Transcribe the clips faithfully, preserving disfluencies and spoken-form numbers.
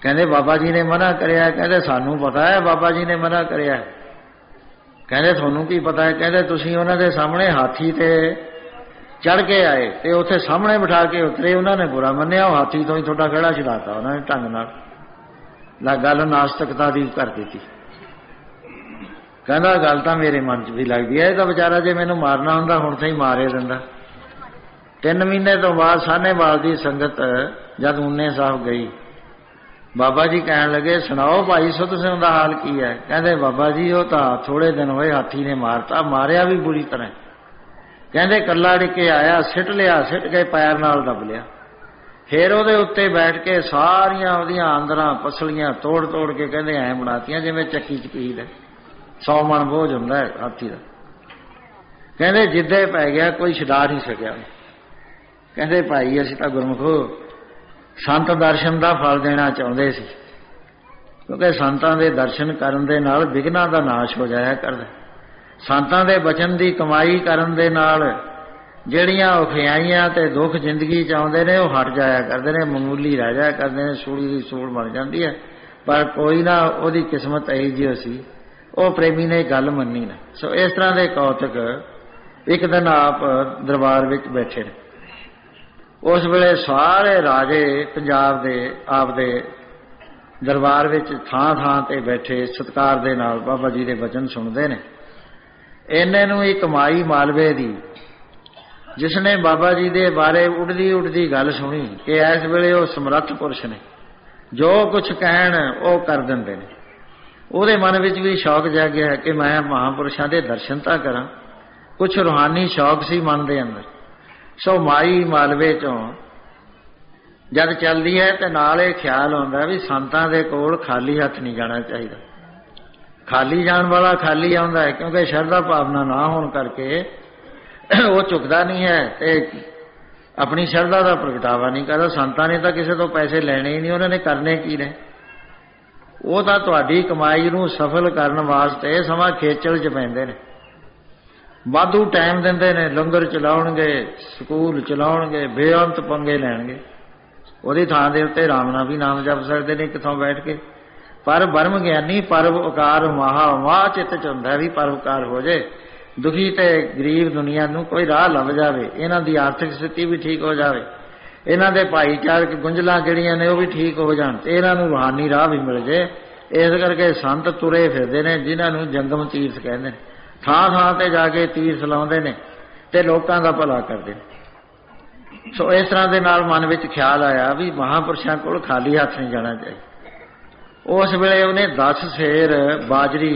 कहते बाबा जी ने मना करिया। कहते सानू पता है बाबा जी ने मना करिया। कहते थानू की पता है? कहते तुसीं उन्हां दे सामने हाथी ते चढ़ के आए ते उत्थे सामने बिठा के उतरे, उन्होंने बुरा मन्निया, हाथी तो ही थोड़ा गड़ा छुड़ाता उन्होंने ढंग नाल ला गल नास्तिकता दी कर दी। कहना गल तो मेरे मन च भी लगती है, तो बेचारा जे मैनू मारना हुंदा हुण तो ही मारे दिंदा। तीन महीने तो बाद साहनेवाल की संगत जद ऊने साहब गई, बाबा जी कहन लगे सुनाओ भाई सुध सिंह का हाल की है? कहते बाबा जी वो तो थोड़े दिन होए हाथी ने मारता, मारिया भी बुरी तरह। कहते कला डिके आया, सिट लिया, सिट के पैर नाल दब लिया, फिर वो उत्ते बैठ के सारिया ओदियां आंदरां पसलियां तोड़ तोड़ के कहते ऐ बनातियां जिवें चक्की च पील है, सौ मन बोझ हुंदा है हाथी का। कहते जिद्दे पै गया, कोई छुड़ा नहीं सकिया। कहते भाई असीं तां गुरमुखो संत दर्शन का फल देना चाहते सी, क्योंकि संतां दे दर्शन करन दे नाल विघ्नां दा नाश हो जाया करदा। संतां दे बचन की कमाई करन दे नाल ਜਿਹੜੀਆਂ ਔਖਿਆਈਆਂ ਤੇ ਦੁੱਖ ਜ਼ਿੰਦਗੀ ਚ ਆਉਂਦੇ ਨੇ ਉਹ ਹਟ ਜਾਇਆ ਕਰਦੇ ਨੇ, ਮਾਮੂਲੀ ਰਹਿ ਜਾਇਆ ਕਰਦੇ ਨੇ, ਸੂਲੀ ਦੀ ਸੂਲ ਬਣ ਜਾਂਦੀ ਹੈ। ਪਰ ਕੋਈ ਨਾ ਉਹਦੀ ਕਿਸਮਤ ਇਹੀ ਜਿਹੀ ਸੀ, ਉਹ ਪ੍ਰੇਮੀ ਨੇ ਗੱਲ ਮੰਨੀ ਨਾ। ਸੋ ਇਸ ਤਰ੍ਹਾਂ ਦੇ ਕੌਤਕ ਇੱਕ ਦਿਨ ਆਪ ਦਰਬਾਰ ਵਿੱਚ ਬੈਠੇ ਨੇ। ਉਸ ਵੇਲੇ ਸਾਰੇ ਰਾਜੇ ਪੰਜਾਬ ਦੇ ਆਪਦੇ ਦਰਬਾਰ ਵਿੱਚ ਥਾਂ ਥਾਂ ਤੇ ਬੈਠੇ ਸਤਿਕਾਰ ਦੇ ਨਾਲ ਬਾਬਾ ਜੀ ਦੇ ਬਚਨ ਸੁਣਦੇ ਨੇ। ਇੰਨੇ ਨੂੰ ਇੱਕ ਮਾਈ ਮਾਲਵੇ ਦੀ, जिसने बाबा जी के बारे उड़दी उड़दी गल सुनी कि इस वेले वो समर्थ पुरुष ने, जो कुछ कहन वो कर देंदे ने। उहदे मन विच भी शौक जागया है कि मैं महापुरुषों के दर्शन तां करां। कुछ रूहानी शौक सी मन दे अंदर। सो माई मालवे चों जद चलदी है तो नाल ये ख्याल आउंदा भी संतां दे कोल खाली हथ नहीं जाना चाहिए। खाली जाण वाला खाली आउंदा है, क्योंकि शरधा भावना ना होने करके वो चुकता नहीं है ते अपनी शरधा का प्रगटावा नहीं करता। संतां ने तो किसी तो पैसे लेने ही नहीं, उन्होंने करने की ने। वो तो तुहाडी कमाई नूं सफल करने वास्ते समा खेचल च पैंदे ने, वाधू टाइम दिंदे ने, लंगर चलाउणगे, स्कूल चलाउणगे, बेअंत पंगे लैणगे। उहदी थां दे उत्ते राम नाम भी नाम जप सकदे ने किथों बैठ के। पर ब्रह्म ज्ञानी परोपकार महा माह चित्त च हुंदा भी परोपकार हो जाए, दुखी ते गरीब दुनिया नूं कोई राह लभ जावे, इन्हां दी आर्थिक स्थिति भी ठीक हो जावे, इन्हां दे भाईचारक गुंजलां जिहड़ियां ने वो भी ठीक हो जाण ते इन्हां नूं रूहानी राह भी मिल जाए। इस करके संत तुरे फिरदे ने जिन्हां नूं जंगम तीर्थ कहंदे ने। थां थां ते जाके तीर्थ लाउंदे ने ते लोकां दा भला करदे ने। सो इस तरह दे नाल मन विच ख्याल आया भी महापुरुषां कोल खाली हथ नहीं जाना चाहिए। उस वेले उहने दस सेर बाजरी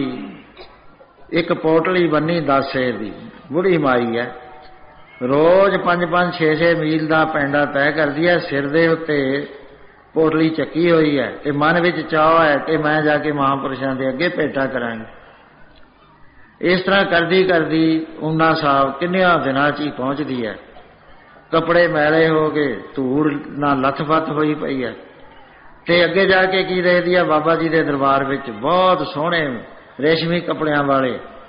एक पोटली बन्नी दस सेर दी, बुढ़ी माई है, रोज पंज पंज छे छे मील का पैंडा तय करती है, सिर दे उत्ते पोटली चक्की हुई है ते मन विच चाह है कि मैं जाके महापुरुषों के अगे भेटा करांगी। इस तरह करदी करदी ऊना साहब किन्नियां दिनां च ही पहुंचदी है। कपड़े मैले हो गए, धूड़ ना लथपथ होई पई है ते अगे जाके की देखदी है बाबा जी के दरबार विच बहुत सोहणे रेशमी कपड़ियां वाले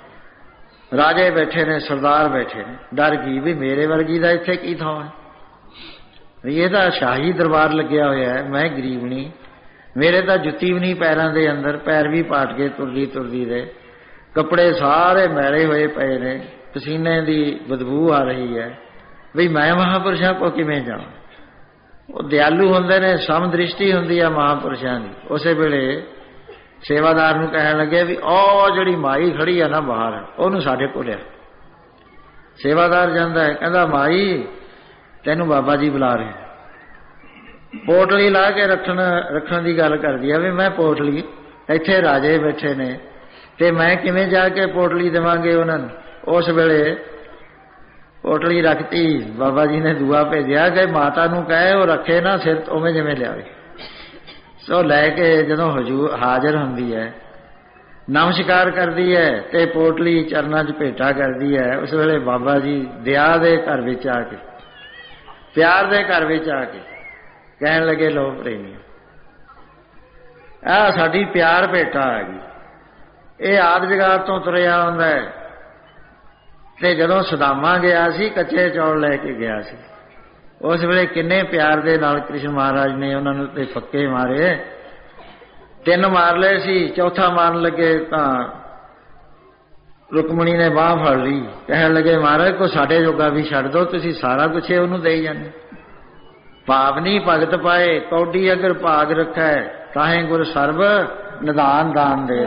राजे बैठे ने, सरदार बैठे ने। डर गई भी मेरे वर्गी का इत्थे की थां है, ये तो शाही दरबार लग्या होया है, मैं गरीब नहीं, मेरे तो जुत्ती भी नहीं पैरों के अंदर, पैर भी पाट के तुरदी तुरदी दे, कपड़े सारे मैले हुए पे ने, पसीने की बदबू आ रही है, भी मैं महापुरुषों को किवें जावां। वो दयालु हुंदे ने, समदृष्टि हुंदी है महापुरुषों की। उस वेले सेवादार नूं कहण लगे भी ओ जिहड़ी माई खड़ी है ना बाहर, ओनूं साडे कोल लिया। सेवादार जांदा है, कहंदा माई तैनूं बाबा जी बुला रहे। पोटली ला के रखण रखण की गल करदी है भी मैं पोटली, इत्थे राजे बैठे ने ते मैं किवें जाके पोटली देवांगे उन्हां नूं। उस वेले पोटली रखती, बाबा जी ने दुआ भेजिया कि माता नूं कहे वो रखे ना सिर उवें जिवें लियावे। सो लैके जदों हजूर हाजिर हुंदी है, नमस्कार करदी है ते पोटली चरनां च भेटा करदी है। उस वेले बाबा जी दया दे घर विच आके, प्यार दे घर विच आके कहण लगे लो प्रेमी आ साडी प्यार भेटा आ गई। ये आद जगात तो तुरिया आउंदा है ते जदों सदामा गया सी कच्चे चौल लैके गया सी। उस वेले किन्ने प्यार दे नाल कृष्ण महाराज ने उन्होंने ते फक्के मारे ਤਿੰਨ ਮਾਰ ਲਏ ਸੀ, ਚੌਥਾ ਮਾਰਨ ਲੱਗੇ ਤਾਂ ਰੁਕਮਣੀ ਨੇ ਬਾਂਹ ਫੜ ਲਈ, ਕਹਿਣ ਲੱਗੇ ਮਹਾਰਾਜ ਕੋ ਸਾਡੇ ਜੋਗਾ ਵੀ ਛੱਡ ਦਿਓ, ਤੁਸੀਂ ਸਾਰਾ ਕੁਛ ਉਹਨੂੰ ਦੇਈ ਜਾਂਦੇ। ਭਾਵਨੀ ਭਗਤ ਪਾਏ ਕੌਡੀ ਅਗਰ ਭਾਗ ਰੱਖੈ, ਤਾਹੇ ਗੁਰ ਸਰਬ ਨਿਦਾਨ ਦਾਨ ਦੇ।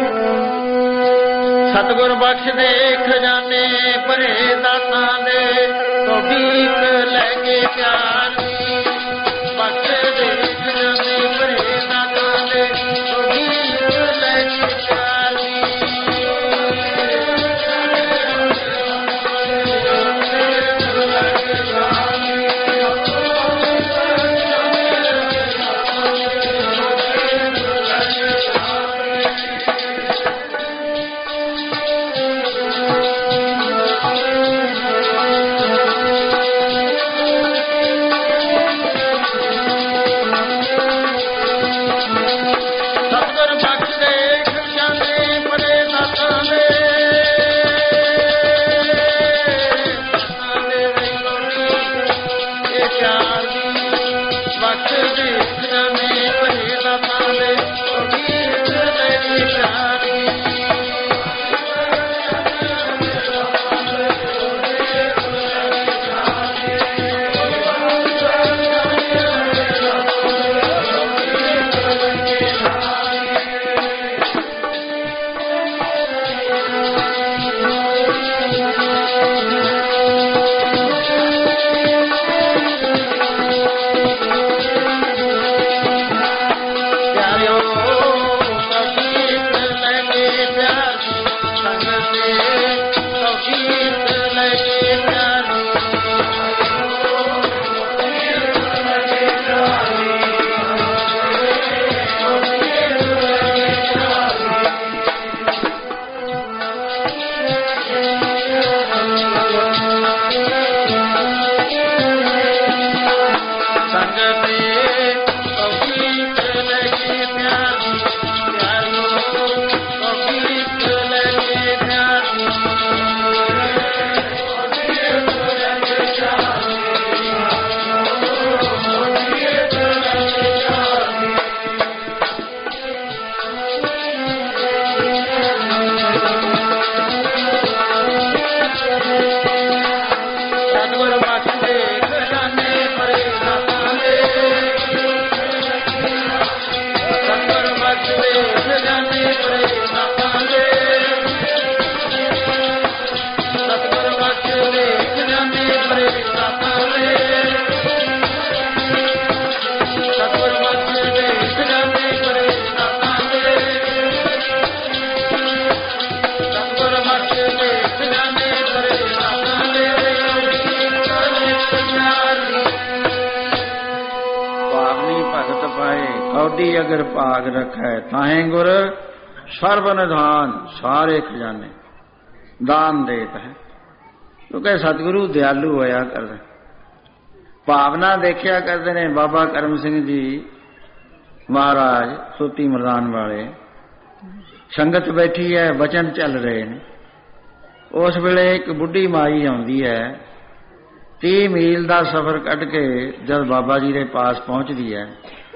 ਸਤਿਗੁਰ ਬਖਸ਼ ਦੇ ਖਜ਼ਾਨੇ ਭਰੇ ਦਾਤਾਂ ਦੇ, ਕੌਡੀ ਲੈ ਕੇ ਪਿਆਰੀ ਬਖਸ਼ ਦੇ ਖਜ਼ਾਨੇ ਭਰੇ ਦਾਤਾਂ ਦੇ, ਕੌਡੀ ਲੈ ਕੇ ਪਿਆਰੀ। कौडी अगर भाग रखै ताहे गुर सर्व निधान सारे खजाने दान देत है। क्योंकि सतगुरु दयालु होया करदे, भावना देखिया करते ने। बाबा करम सिंह जी महाराज सोती मरदान वाले संगत बैठी है, वचन चल रहे हैं। उस वेले एक बुढ़ी माई आउंदी है, तीह मील का सफर कट के जब बाबा जी के पास पहुंचती है,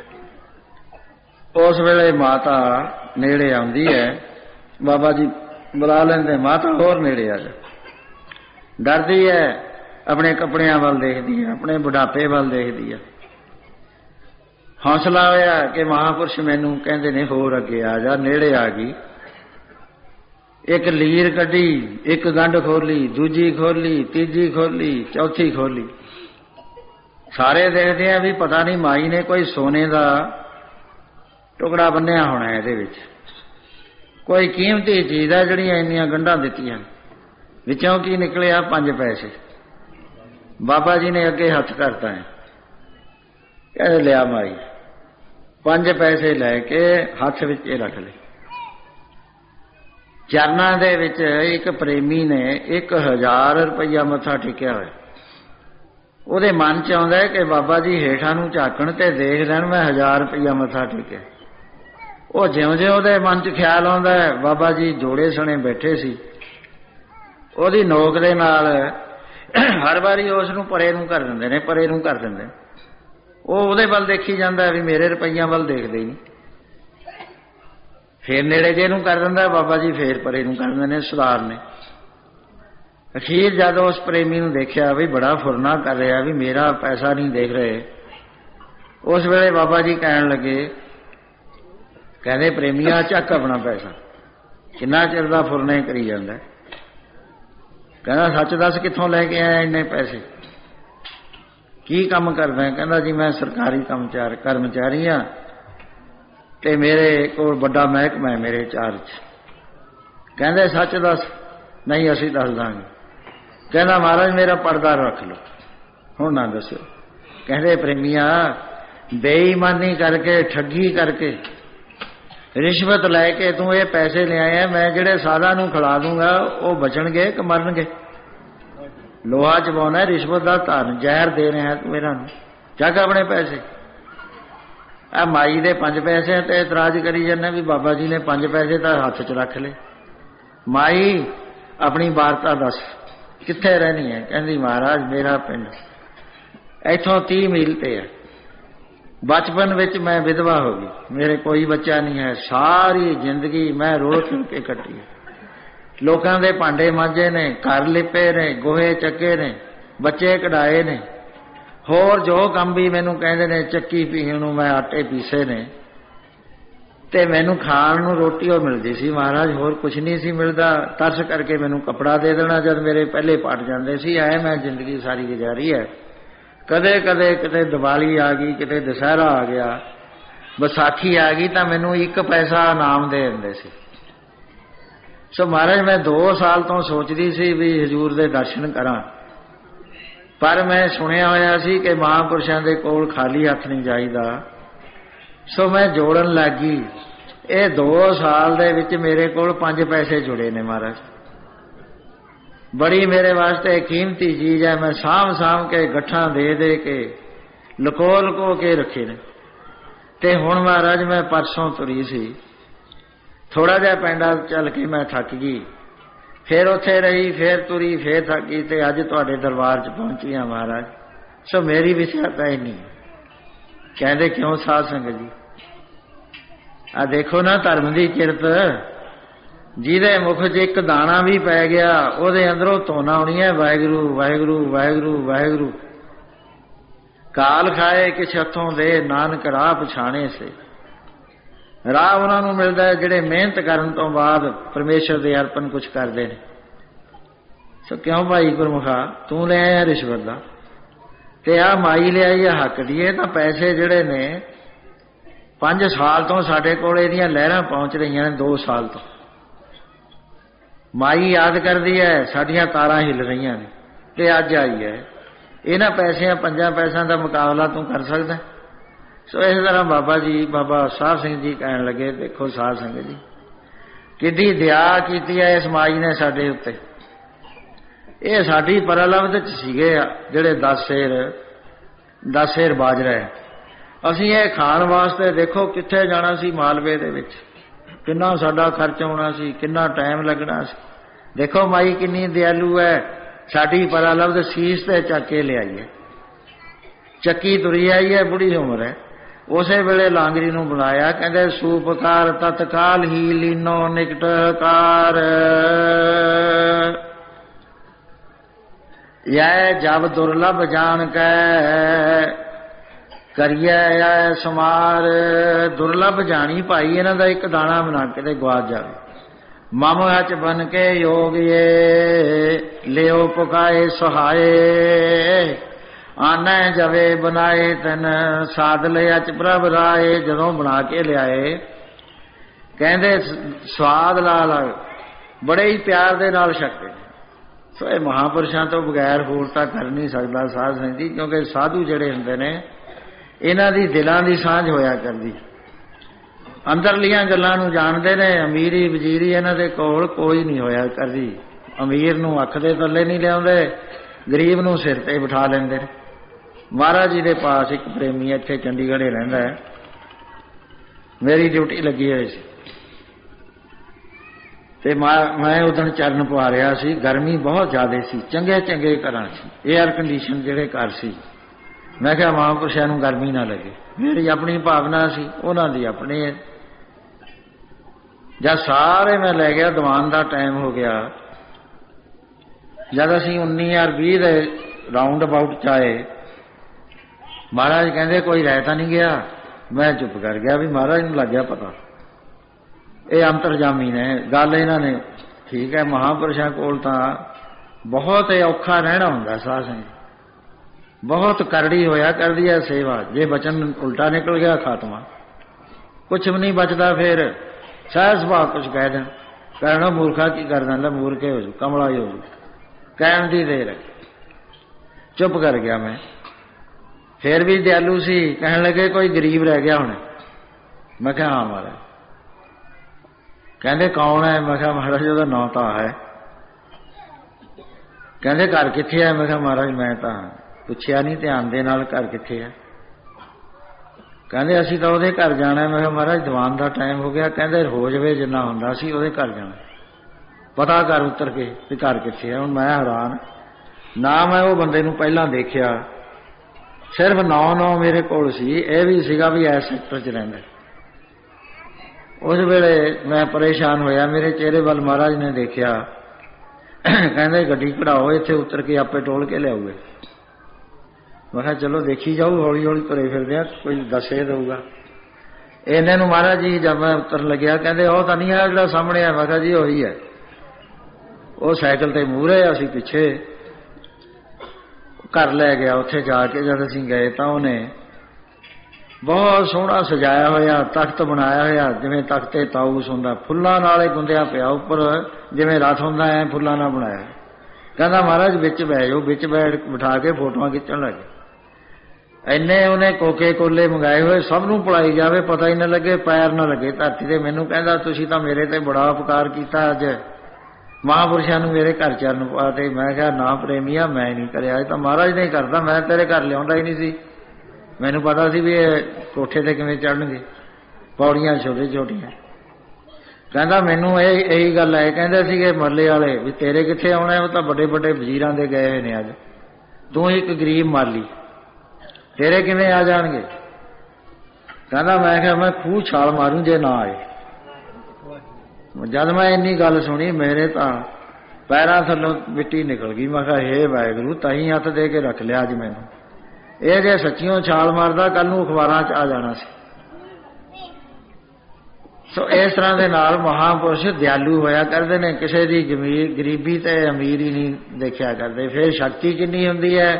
उस वेले माता नेड़े आउंदी है। बाबा जी बुला लेंदे, माता होर नेड़े आ जा। डरदी है, अपने कपड़ियां वाल देखदी है, अपने बुढ़ापे वाल देखदी है। हौसला होया कि महापुरुष मैनू कहंदे ने होर अगे आ जा। नेड़े आ गई, एक लीर कड्डी, एक गंढ खोली, दूजी खोली, तीजी खोली, चौथी खोली। सारे देखते हैं भी पता नहीं माई ने कोई सोने का टुकड़ा बन्निया होना है, ये कोई कीमती चीज़ है जिहड़ियां इन्नियां गंढां दित्तियां। विचों की निकलिया पंज पैसे। बाबा जी ने अगे हथ करता है, कह लिया माई। पंज पैसे लैके हथ विच रख ले। चरनां दे विच एक प्रेमी ने एक हजार रुपया मत्था टेकिया होया। ਉਹਦੇ मन च आउंदा है कि बाबा जी हेठां नूं झाकण ते देख लैण मैं हजार रुपया मत्था टेकिया। ਉਹ ਜਿਉਂ ਜਿਉਂ ਉਹਦੇ मन च ख्याल आउंदा है, बाबा जी जोड़े सणे बैठे सी, ਉਹਦੀ नोक दे नाल हर वारी उस नूं परे नूं कर दिंदे ने, परे नूं कर दिंदे। ਉਹ ਉਹਦੇ ਵੱਲ देखी जांदा भी मेरे रुपइयां ਵੱਲ देखदे नहीं। फिर नेड़े जे नूं कर दिंदा बाबा जी, फिर परे नूं कर दिंदे ने सुधार ने। अखीर जद उस प्रेमी नूं देखिया भी बड़ा फुरना कर रहा भी मेरा पैसा नहीं देख रहे, उस वेले बाबा जी कहन लगे, कहते प्रेमिया चक अपना पैसा, किन्ना चिर दा फुरने करी जांदा। कहना सच दस कित्थों लैके आया इन्ने पैसे, की काम करदा है? कहंदा जी मैं सरकारी कर्मचारी कर्मचारी हाँ ते मेरे कोल बड़ा महकमा है मेरे चार्ज। कहंदे सच दस। नहीं असीं दस दांगे। कहंदा महाराज मेरा पर्दा रख लो, हुण ना दसो। कहंदे प्रेमिया बेईमानी करके ठगी करके रिश्वत लैके तू ये पैसे ले आया, मैं जिहड़े साधा नूं खिला दूंगा वो बचणगे कि मरनगे? लोहा चबाउणा रिश्वत दा धन, जहर दे रहा तू इन्हां नूं, चक अपने पैसे। आ माई दे पंज पैसे ते इतराज करी जाने भी बाबा जी ने पंज पैसे तो हथ च रख ले। माई अपनी वारता दस, कित्थे रहनी है? कहंदी महाराज मेरा पिंड इथों तीह मील ते है, बचपन विच मैं विधवा हो गई, मेरे कोई बच्चा नहीं है, सारी जिंदगी मैं रोल के कट्टी है, लोकां दे भांडे मांजे ने, घर लिपे ने, गोहे चक्के ने, बच्चे कढ़ाए ने, होर जो काम भी मैनू कहंदे ने, चक्की पीण नूं मैं आटे पीसे ने, ते मैनू खाण नूं रोटी ओ मिलदी सी महाराज, होर कुछ नहीं सी मिलदा। तरस करके मैनू कपड़ा दे देना जद मेरे पहले पट जांदे सी। ऐ मैं जिंदगी सारी गुजारी है। कदे कदे किते दिवाली आ गई, किते दशहरा आ गया, बैसाखी आ गई तो मैनू एक पैसा इनाम दे दिंदे सी। सो महाराज मैं दो साल तो सोचदी सी भी हजूर दे दर्शन करां, पर मैं सुनिया होया सी कि महापुरुषां दे कोल खाली हथ नहीं जाईदा। सो मैं जोड़न लगी। ये दो साल दे विच मेरे कोल पंज पैसे जुड़े ने महाराज, बड़ी मेरे वास्ते कीमती चीज है। मैं साम साम के गठा दे दे के लुको लुको के रखे ने। ते हुण महाराज मैं परसों तुरी सी, थोड़ा जिहा पिंडा चल के मैं थक गई, फिर उत्थे रही, फिर तुरी, फिर थक गई, ते अज तुहाडे दरबार च पहुंची हाँ महाराज। सो मेरी विशेषता ही नहीं। कहंदे क्यों साध संगत जी? आ देखो ना धर्म की किरत, जिहदे मुख च एक दाना भी पै गया उहदे अंदरों धुन आउणी है वाहिगुरू वाहिगुरू वाहिगुरू वाहिगुरू। काल खाए किछ हथों दे, नानक राह पछाणे से। राह उन्हां नूं मिलदा है जिहड़े मेहनत करन तो बाद परमेश्वर दे अर्पण कुछ करदे ने। सो क्यों भाई गुरमुखा तू ले आया रिश्वत दा ते आ माई ले आई हक दी। ये तां पैसे जिहड़े ने पांच साल तो साडे कोल इहदियां लहरां पहुंच रहीआं ने, दो साल तो माई याद करदी है, साडियां तारां हिल रहीआं ने ते अज आई है। इन्हां पैसिਆਂ ਪੰਜਾਂ पैसों का मुकाबला तू कर सकदा? सो इस तरह बाबा जी बाबा साहब सिंह जी कहन लगे, देखो साध संगत जी किड्डी दया कीती है इस माई ने साडे उत्ते। ये साडी परलब्ध च सीगे जिहड़े दस शेर दस शेर बाजरा है, असीं ये खाण वास्ते देखो कित्थे जाना सी, मालवे दे विच किन्ना साडा खर्च आउणा सी, किन्ना टाइम लगना सी। देखो माई किन्नी दयालु है, साडी परलब्ध सीस ते चक के लिआई है, चक्की तुरी आई है, बुढ़ी उम्र है। उसे वेले लांगरी नूं बुलाया, कहंदे सूपकार तत्काल ही लीनो निकटकार। यह जब दुर्लभ जान कै करिए यह समार। दुर्लभ जानी भाई इन्हां दा एक दाना बना के ते गवाच जावे। मम हच बन के योग ये लियो पुकाए सहाय। आने जवे बनाए तन साध लिया च प्रभ राए। जदों बना के लियाए कहंदे स्वाद लाल बड़े ही प्यार दे नाल छकदे। सो ये महापुरुषां तो बगैर होर तां कर नहीं सकदा साध संगत जी, क्योंकि साधु जिहड़े हुंदे ने इन्हां दी दिलां दी सांझ होया करदी, अंदरलियां गल्लां नूं जाणदे ने। अमीरी वजीरी इन्हां दे कोल कोई नहीं होया करदी। अमीर नूं अख दे थल्ले नहीं लिआउंदे, गरीब नूं सिर ते बिठा लैंदे ने। महाराज जी के पास एक प्रेमी इत्थे चंडीगढ़ रहिंदा है, मेरी ड्यूटी लगी हुई सी ते मैं उदण चरण पवा रहा सी। गर्मी बहुत ज्यादा सी, चंगे चंगे घरां सी, एयर कंडीशन जिहड़े घर सी। मैं कहा महापुरुषां नूं गर्मी ना लगे, मेरी अपनी भावना सी, उन्हां दी अपनी है। जब सारे मैं लै गया दीवान का टाइम हो गया, जब असी उन्नी यार भी दे राउंड अबाउट च आए, महाराज कहते कोई रह तो नहीं गया। मैं चुप कर गया भी महाराज नूं लग गया पता, ये अंतरजामी ने गल इन्होंने ठीक है। महापुरुषों कोल तां बहुत औखा रहना हुंदा, साध संगत बहुत करड़ी होया करदी है सेवा। जे बचन उल्टा निकल गया खात्मा, कुछ भी नहीं बचता। फिर सहज सुभाव कुछ कह दें, कहना मूर्खा की कर देंदा, मूर्खे हो जू, कमला ही हो जू, कहण दी देर है। चुप कर गया मैं। फिर भी दयालु सी, कहने लगे कोई गरीब रह गया होने। मैं कहा हाँ महाराज। कहते कौन है? मैं कहा महाराज ਉਹਦਾ ਨਾਂ ਤਾਂ है। कहते घर किथे है? मैं कहा महाराज मैं तो पुछया नहीं ध्यान दे नाल घर किथे है। कहते असी तो ਉਹਦੇ घर जाना है। मैं कहा महाराज दीवान का टाइम हो गया। कहते हो जावे जिन्ना हुंदा सी ਉਹਦੇ घर जाना, पता कर उतर के भी घर किथे है। हुण मैं हैरान ना, मैं वो बंदे नूं पहलां देखिया, सिर्फ नौ नौ मेरे कोल सी, यह भी सीगा भी इस सैक्टर च रहिंदा। उस वेले मैं परेशान होया, मेरे चेहरे वाल महाराज ने देखिया, कहंदे गड्डी कढ़ाओ, इत्थे उतर के आपे टोल के लियाओगे। मैं कहा चलो देखी जाऊ, हौली हौली तुरे फिरदे आ, कोई दसे दूगा। इन्ने नूं महाराज जी जब मैं उतर लग्या, कहंदे ओह तां नहीं है जिहड़ा सामने है। मैं कहा जी ओही है। वो साइकिल ते मूहरे, असीं पिछे। घर लै गया। उत्थे जाके जब असीं गए तां उहने बहुत सोहना सजाया होया तख्त बनाया होया, जिवें तख्ते ताऊस हुंदा, फुल्लां नाल गुंदिया पिया, उपर जिवें रथ हुंदा ऐ फुल्लां नाल बनाया। कहंदा महाराज विच बैठ जाओ। विच बैठ बिठा के फोटोआं खिच्चण लगे। इन्ने उन्हें कोके कोले मंगाए हुए, सब नूं पिलाई जावे, पता ही न लगे, पैर न लगे धरती ते। मैनूं कहंदा तुसीं तां मेरे ते बड़ा उपकार कीता, अज महापुरुषां नूं मेरे घर चरण पाते। मैं कहा ना प्रेमिया मैं नहीं करया, अज तां महाराज ने करदा, मैं तेरे घर लिआउंदा ही नहीं सी। मैनूं पता सी भी कोठे ते किवें चढ़नगे, पौड़ियां छोटी छोटियां। कहंदा मैनूं ये यही गल है। कहंदे सीगे मरले वाले भी तेरे कित्थे आउणा है, वो तां बड़े बड़े वजीरां दे गए होए ने, अज तूं एक गरीब माली, तेरे किवें आ जाणगे। कहंदा मैं कहा मैं खूह छाल मारूं जे ना आए। जद मैं इन्नी गल सुनी, मेरे तां पैरां थल्लों मिट्टी निकल गई। मैं कहा हे वाहिगुरू, ताहीं हथ दे के रख लिया अज मैनूं। ਇਹ ਜੇ सच्चियों छाल मारदा कल नूं अखबारां च आ जाना सी। सो इस तरह दे नाल महापुरुष दयालु होया करदे ने, किसी दी गरीबी ते अमीर ही नहीं देखिया करदे। फिर शक्ति किन्नी हुंदी है,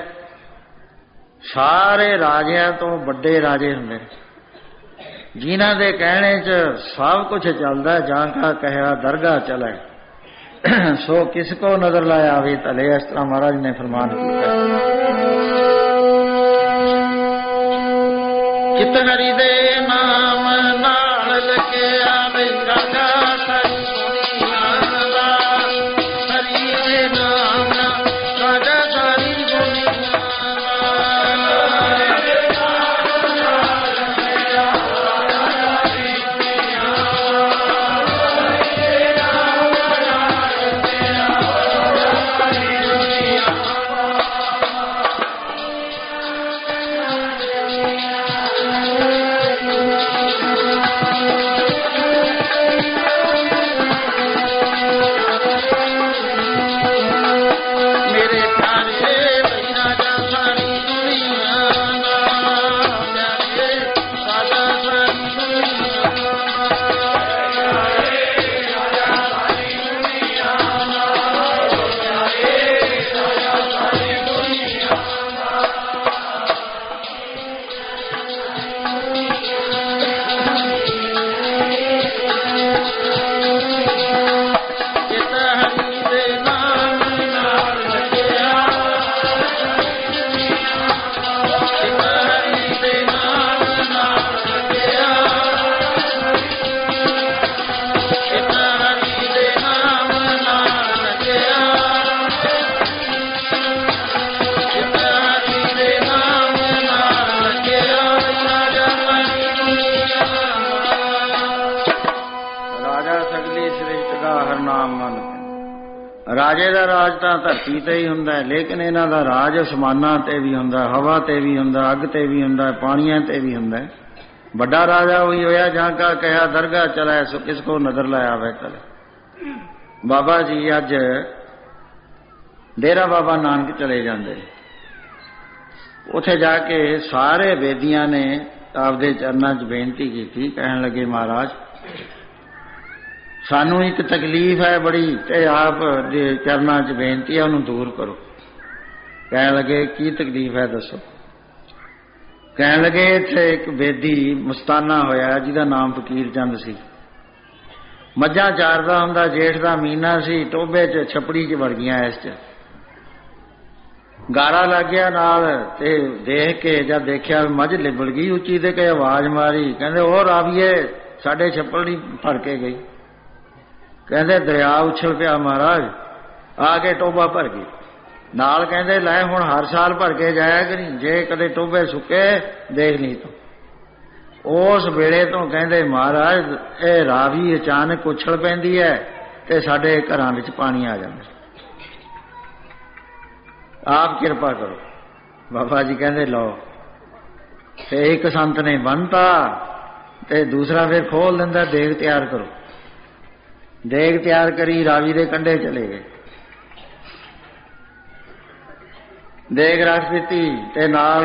सारे राजियां तो बड़े राजे हुंदे ने जिन्हां दे कहणे च सब कुछ चलदा, जां का कहा दरगाह चले सो किसको नजर लाया आवे तले। इस तरह महाराज ने फरमान किया। चित हरि दे नाम नाल लगे आवे गंगा सारी दुनिया दा, हरि दे नाम राजा सारी दुनिया राजे का राज तो धरती ते ही हुंदा है, लेकिन इन्हां दा राज आसमानां ते भी हुंदा, हवा ते भी हुंदा, अग ते भी हुंदा, पानियां ते भी हुंदा। बड़ा राजा वही होया जहां का कहा दरगाह चला है सो किसको नजर लाया आवे चले। बाबा जी अज डेरा बाबा नानक चले जाते, उथे जाके सारे बेदियां ने आपदे चरणों च बेनती की थी। कहन लगे महाराज सानू एक तकलीफ है बड़ी, ते आप दे चरणों च बेनती है उन्होंने दूर करो। कहन लगे की तकलीफ है दसो। कहन लगे इत्थे एक बेदी मुस्ताना होया जिहदा नाम फकीर चंद सी। मझां चारदा हुंदा, जेठ दा महीना सी, टोबे च छपड़ी च वड़ गईयां। इस च गारा लग गया नाल, ते देख के जब देखिया मझ लिबड़ गई उची, ते कहे आवाज मारी, कहंदे ओ रावीए साडे छप्पड़ नहीं भर के गई। कहंदे दरिया उछल पिया महाराज, आके टोबा भर गई नाल। कहंदे लै हुण हर साल भर के जाया करी, जे कदे टोबे सुके देख ली तो। उस वेले तो कहंदे महाराज ए रावी अचानक उछल पैंदी है ते साडे घरां विच पानी आ जांदा, आप किरपा करो। बाबा जी कहंदे लो, ते एक संत ने बनता ते दूसरा फिर खोल दिंदा, देग तैयार करो। देग तैयार करी, रावी दे कंढे चले गए, देग रख दी ते नाल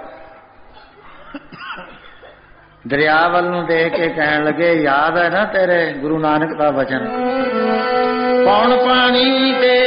दरिया वल नूं देख के कहन लगे याद है ना तेरे गुरु नानक दा वचन, पौण पानी ते